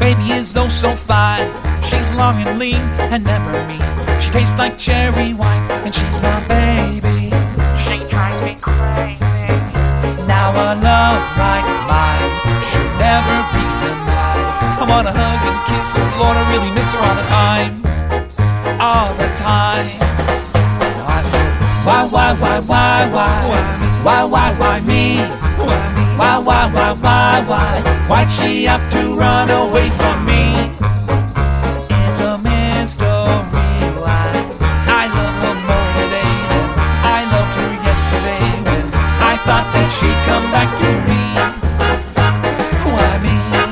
baby is oh so fine. She's long and lean and never mean. She tastes like cherry wine, and she's my baby. She drives me crazy. Now a love like mine should never be denied. I wanna hug and kiss her, Lord, I really miss her all the time. All the time. Now I said, why me? Why'd she have to run away from me? It's a mystery why I love her more today than I loved her yesterday, when I thought that she'd come back to me. Why me?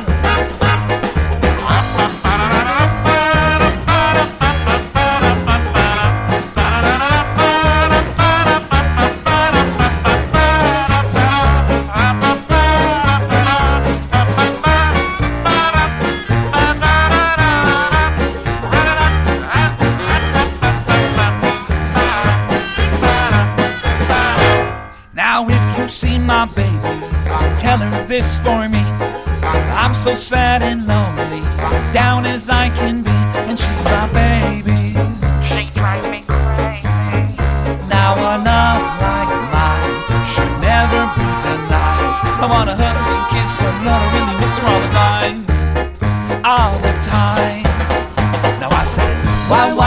Now if you see my baby, tell her this for me. I'm so sad and lonely, down as I can be, and she's my baby. She drives me crazy. Now a love like mine should never be denied. I wanna hug and kiss her, Lord, I really miss her all the time. All the time. Now I said, why me?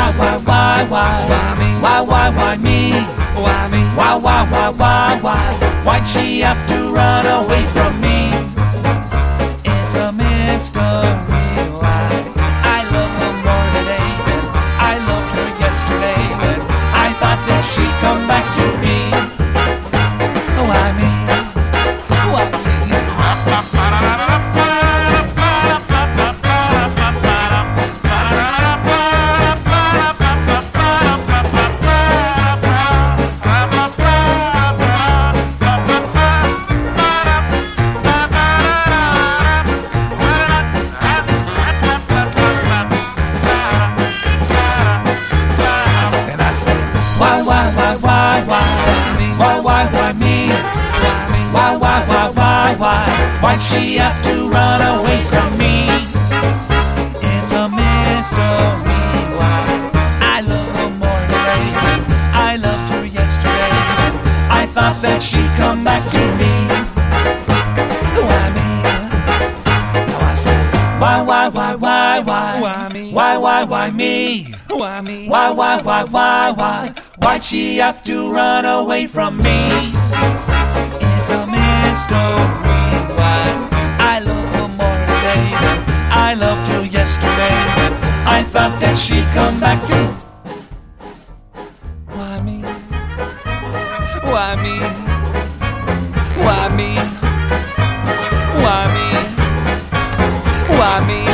Why'd she have to run away from me? It's a mystery why I love her more today than I loved her yesterday, when I thought that she'd come back to me. Why me? Why me? Why'd she have to run away from me? It's a mystery why I love her more today than I loved her yesterday. I thought that she'd come back to me. Why me? Now I said, why me? Why'd she have to run away from me? It's a mystery why I love her more today than I loved her yesterday, when I thought that she'd come back to. Why me? Why me? Why me? Why me? Why me?